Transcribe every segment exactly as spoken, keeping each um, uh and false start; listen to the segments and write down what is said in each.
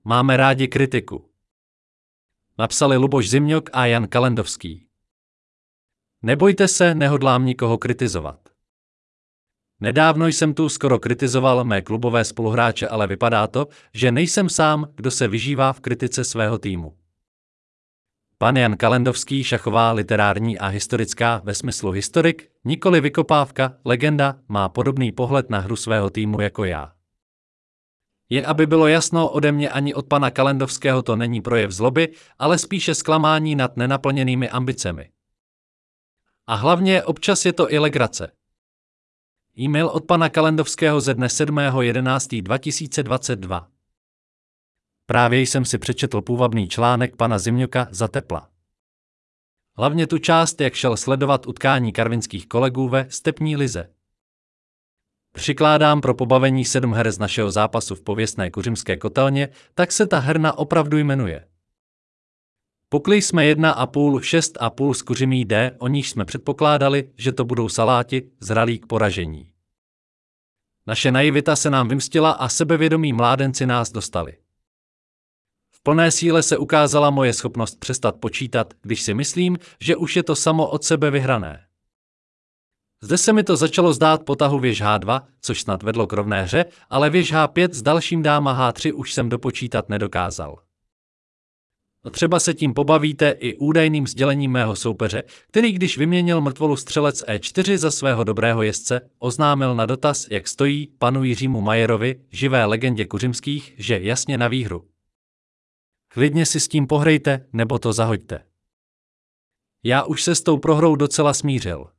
Máme rádi kritiku. Napsali Luboš Zimňok a Jan Kalendovský. Nebojte se, nehodlám nikoho kritizovat. Nedávno jsem tu skoro kritizoval mé klubové spoluhráče, ale vypadá to, že nejsem sám, kdo se vyžívá v kritice svého týmu. Pan Jan Kalendovský, šachová, literární a historická ve smyslu historik, nikoli vykopávka, legenda, má podobný pohled na hru svého týmu jako já. Jen aby bylo jasno, ode mě ani od pana Kalendovského to není projev zloby, ale spíše zklamání nad nenaplněnými ambicemi. A hlavně občas je to i legrace. E-mail od pana Kalendovského ze dne sedmého jedenáctého dva tisíce dvacet dva. Právě jsem si přečetl půvabný článek pana Zimňoka za tepla. Hlavně tu část, jak šel sledovat utkání karvinských kolegů ve stepní lize. Přikládám pro pobavení sedm her z našeho zápasu v pověstné Kuřimské kotelně, tak se ta herna opravdu jmenuje. Pukli jsme jedna a půl, šest a půl z Kuřimí D, o níž jsme předpokládali, že to budou saláti, zralí k poražení. Naše naivita se nám vymstila a sebevědomí mládenci nás dostali. V plné síle se ukázala moje schopnost přestat počítat, když si myslím, že už je to samo od sebe vyhrané. Zde se mi to začalo zdát po tahu věž H dva, což snad vedlo k rovné hře, ale věž H pět s dalším dáma H tři už jsem dopočítat nedokázal. Třeba se tím pobavíte i údajným sdělením mého soupeře, který když vyměnil mrtvolu střelec E čtyři za svého dobrého jezdce, oznámil na dotaz, jak stojí, panu Jiřímu Majerovi, živé legendě kuřimských, že jasně na výhru. Klidně si s tím pohrejte, nebo to zahoďte. Já už se s tou prohrou docela smířil.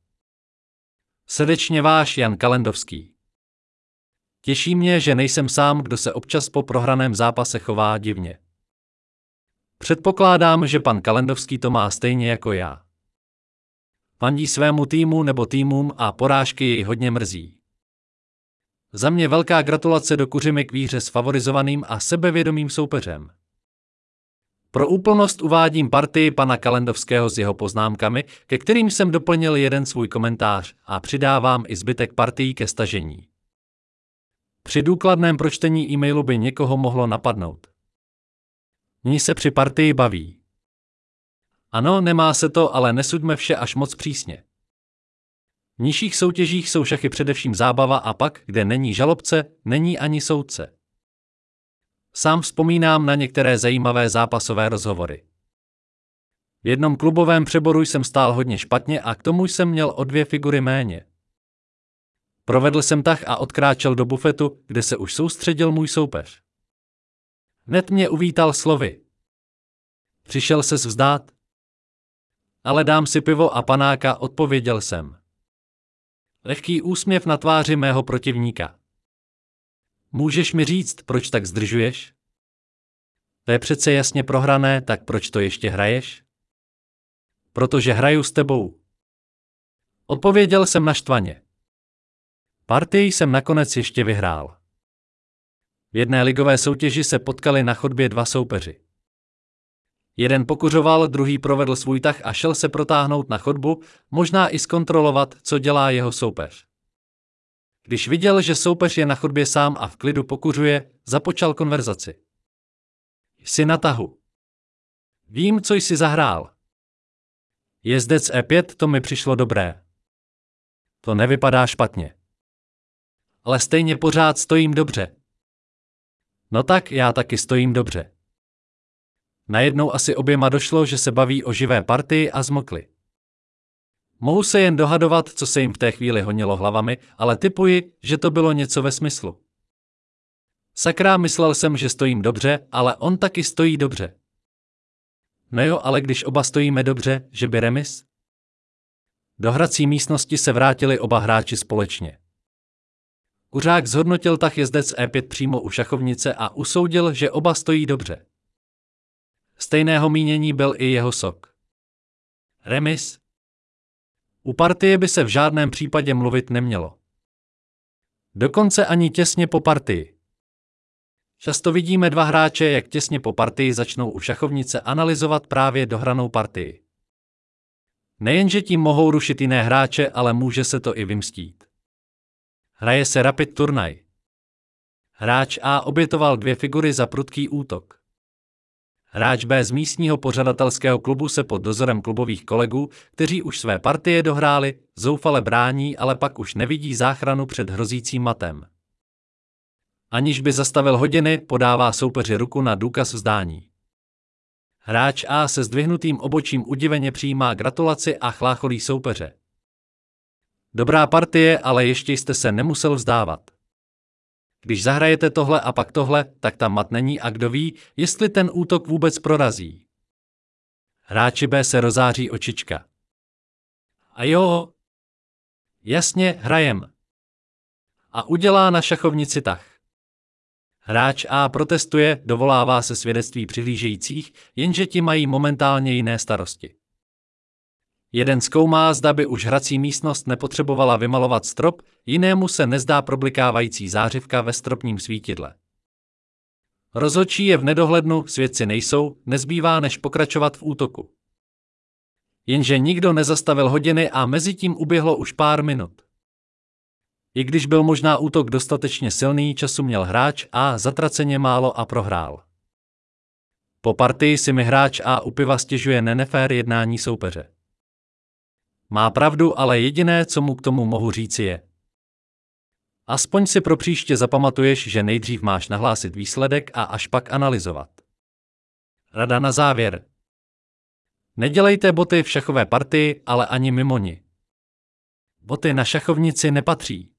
Srdečně váš Jan Kalendovský. Těší mě, že nejsem sám, kdo se občas po prohraném zápase chová divně. Předpokládám, že pan Kalendovský to má stejně jako já. Fandí svému týmu nebo týmům a porážky jej hodně mrzí. Za mě velká gratulace do Kuřimy k výhře s favorizovaným a sebevědomým soupeřem. Pro úplnost uvádím partii pana Kalendovského s jeho poznámkami, ke kterým jsem doplnil jeden svůj komentář a přidávám i zbytek partií ke stažení. Při důkladném pročtení e-mailu by někoho mohlo napadnout. Mně se při partii baví. Ano, nemá se to, ale nesuďme vše až moc přísně. V nižších soutěžích jsou šachy především zábava a pak, kde není žalobce, není ani soudce. Sám vzpomínám na některé zajímavé zápasové rozhovory. V jednom klubovém přeboru jsem stál hodně špatně a k tomu jsem měl o dvě figury méně. Provedl jsem tah a odkráčel do bufetu, kde se už soustředil můj soupeř. Hned mě uvítal slovy. Přišel ses vzdát? Ale dám si pivo a panáka, odpověděl jsem. Lehký úsměv na tváři mého protivníka. Můžeš mi říct, proč tak zdržuješ? To je přece jasně prohrané, tak proč to ještě hraješ? Protože hraju s tebou. Odpověděl jsem naštvaně. Partii jsem nakonec ještě vyhrál. V jedné ligové soutěži se potkali na chodbě dva soupeři. Jeden pokuřoval, druhý provedl svůj tah a šel se protáhnout na chodbu, možná i zkontrolovat, co dělá jeho soupeř. Když viděl, že soupeř je na chodbě sám a v klidu pokuřuje, započal konverzaci. Jsi na tahu. Vím, co jsi zahrál. Jezdec E pět, to mi přišlo dobré. To nevypadá špatně. Ale stejně pořád stojím dobře. No tak, já taky stojím dobře. Najednou asi oběma došlo, že se baví o živé partii a zmokli. Mohu se jen dohadovat, co se jim v té chvíli honilo hlavami, ale tipuji, že to bylo něco ve smyslu. Sakra, myslel jsem, že stojím dobře, ale on taky stojí dobře. No jo, ale když oba stojíme dobře, že by remis? Do hrací místnosti se vrátili oba hráči společně. Kuřák zhodnotil tah jezdec E pět přímo u šachovnice a usoudil, že oba stojí dobře. Stejného mínění byl i jeho sok. Remis? U partie by se v žádném případě mluvit nemělo. Dokonce ani těsně po partii. Často vidíme dva hráče, jak těsně po partii začnou u šachovnice analyzovat právě dohranou partii. Nejenže tím mohou rušit jiné hráče, ale může se to i vymstít. Hraje se rapid turnaj. Hráč A obětoval dvě figury za prudký útok. Hráč B z místního pořadatelského klubu se pod dozorem klubových kolegů, kteří už své partie dohráli, zoufale brání, ale pak už nevidí záchranu před hrozícím matem. Aniž by zastavil hodiny, podává soupeři ruku na důkaz vzdání. Hráč A se zdvihnutým obočím udiveně přijímá gratulaci a chlácholí soupeře. Dobrá partie, ale ještě jste se nemusel vzdávat. Když zahrajete tohle a pak tohle, tak tam mat není a kdo ví, jestli ten útok vůbec prorazí. Hráči B se rozáří očička. A jo, jasně, hrajem. A udělá na šachovnici tah. Hráč A protestuje, dovolává se svědectví přihlížejících, jenže ti mají momentálně jiné starosti. Jeden zkoumá, zda by už hrací místnost nepotřebovala vymalovat strop, jinému se nezdá problikávající zářivka ve stropním svítidle. Rozhodčí je v nedohlednu, svědci nejsou, nezbývá než pokračovat v útoku. Jenže nikdo nezastavil hodiny a mezitím uběhlo už pár minut. I když byl možná útok dostatečně silný, času měl hráč A zatraceně málo a prohrál. Po partii si mi hráč A u piva stěžuje na nefér jednání soupeře. Má pravdu, ale jediné, co mu k tomu mohu říci je. Aspoň si pro příště zapamatuješ, že nejdřív máš nahlásit výsledek a až pak analyzovat. Rada na závěr. Nedělejte boty v šachové partii, ale ani mimo ni. Boty na šachovnici nepatří.